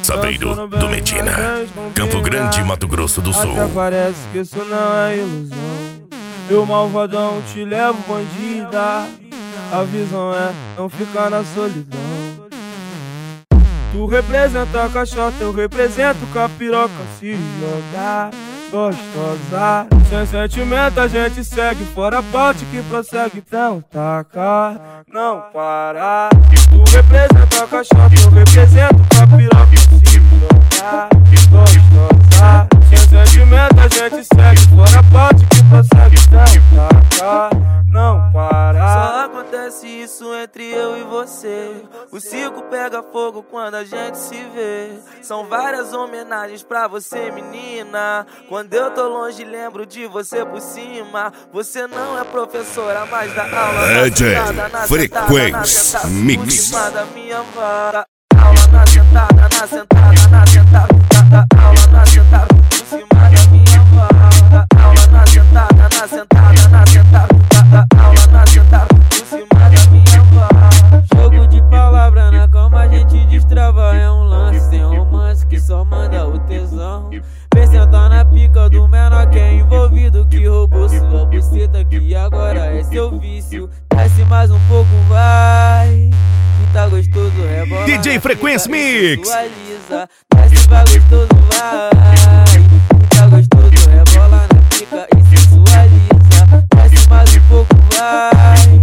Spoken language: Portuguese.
Saveiro do Medina, Campo Grande, Mato Grosso do Sul. Até parece que isso não é ilusão. Eu malvadão te levo bandida. A visão é não ficar na solidão. Tu representa a caixota, eu represento capiroca. Se jogar gostosa, sem sentimento a gente segue. Fora bote que prossegue, então taca, não para. Tu representa a caixota, eu represento capiroca. Se jogar gostosa, sem sentimento a gente segue. Fora bote que prossegue, então taca, não para. Só acontece isso entre eu e você. O circo pega fogo quando a gente se vê. São várias homenagens pra você, menina. Quando eu tô longe lembro de você por cima. Você não é professora, mas dá aula DJ Frequência Mix. Da minha vara. Aula na sentada, na sentada, na sentada. Dá aula na sentada, por cima da minha vara. Aula na sentada, na sentada, na sentada. Dá aula na sentada, por cima da minha vara. Jogo de palavra na cama a gente destrava. É um lance sem romance que só manda o tesão. Vem sentar na pica do menor que é envolvido, que roubou sua buceta, que agora é seu vício. Desce mais um pouco, vai, que tá gostoso, rebola. DJ Frequência Mix. Desce vai gostoso, vai, que tá gostoso, rebola na pica e sensualiza. Desce mais um pouco, vai.